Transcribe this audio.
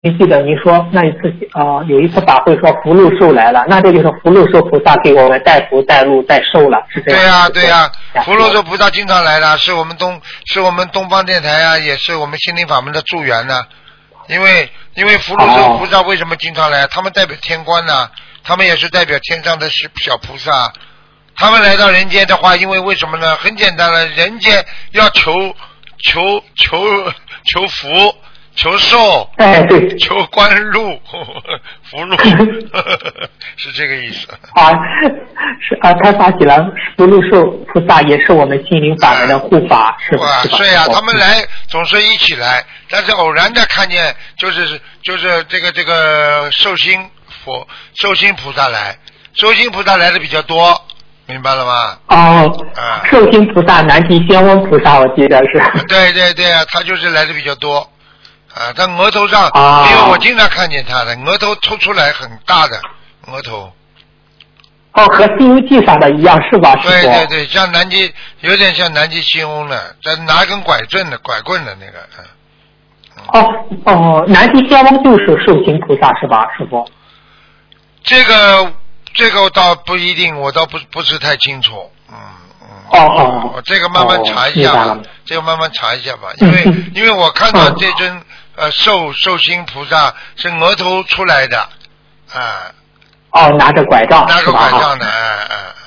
您记得您说那一次有一次法会说福禄寿来了，那这就是福禄寿菩萨给我们带福带路带寿了，是这样？ 对呀，福禄寿菩萨经常来的，是我们东方电台啊，也是我们心灵法门的助缘呢。因为福禄寿菩萨为什么经常来？他们代表天官呢，他们也是代表天上的小菩萨。他们来到人间的话，因为为什么呢？很简单了，人间要求福。求寿， 对， 求官禄，福禄，是这个意思。 开发起来，福禄寿菩萨也是我们心灵法门的护法，是吧？ 是呀，他们来总是一起来，但是偶然的看见，就是这个寿星菩萨来，寿星菩萨来的比较多，明白了吗？ 寿星菩萨、南极仙翁菩萨，我记得是。 对啊，他就是来的比较多。他额头上，因为我经常看见他的额头凸出来很大的额头。 和《西游记》上的一样是吧？ 对，像有点像南极仙翁的，在拿根拐棍的那个。南极仙翁就是寿星菩萨是吧，师傅？这个倒不一定，我倒不是太清楚。这个慢慢查一下吧。因为我看到这尊寿星菩萨是额头出来的， 拿着拐杖， 的，